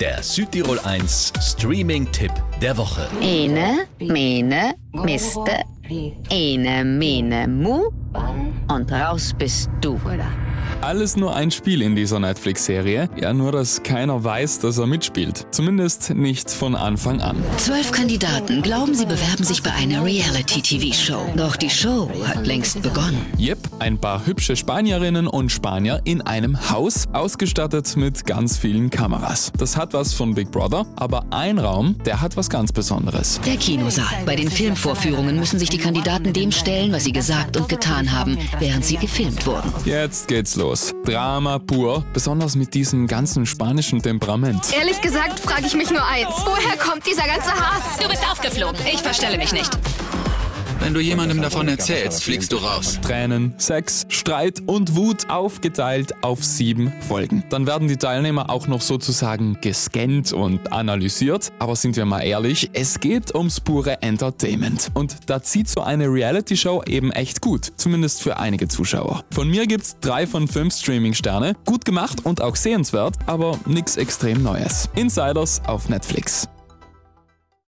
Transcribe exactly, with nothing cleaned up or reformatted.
Der Südtirol eins Streaming-Tipp der Woche. Ene, mene, miste, ene, mene, mu und raus bist du. Alles nur ein Spiel in dieser Netflix-Serie. Ja, nur dass keiner weiß, dass er mitspielt. Zumindest nicht von Anfang an. Zwölf Kandidaten glauben, sie bewerben sich bei einer Reality-T V-Show. Doch die Show hat längst begonnen. Jep, ein paar hübsche Spanierinnen und Spanier in einem Haus, ausgestattet mit ganz vielen Kameras. Das hat was von Big Brother, aber ein Raum, der hat was ganz Besonderes. Der Kinosaal. Bei den Filmvorführungen müssen sich die Kandidaten dem stellen, was sie gesagt und getan haben, während sie gefilmt wurden. Jetzt geht's los. Drama pur, besonders mit diesem ganzen spanischen Temperament. Ehrlich gesagt frage ich mich nur eins. Woher kommt dieser ganze Hass? Du bist aufgeflogen. Ich verstelle mich nicht. Wenn du jemandem davon erzählst, fliegst du raus. Tränen, Sex, Streit und Wut aufgeteilt auf sieben Folgen. Dann werden die Teilnehmer auch noch sozusagen gescannt und analysiert. Aber sind wir mal ehrlich, es geht ums pure Entertainment. Und da zieht so eine Reality-Show eben echt gut. Zumindest für einige Zuschauer. Von mir gibt's drei von fünf Streaming-Sterne. Gut gemacht und auch sehenswert, aber nix extrem Neues. Insiders auf Netflix.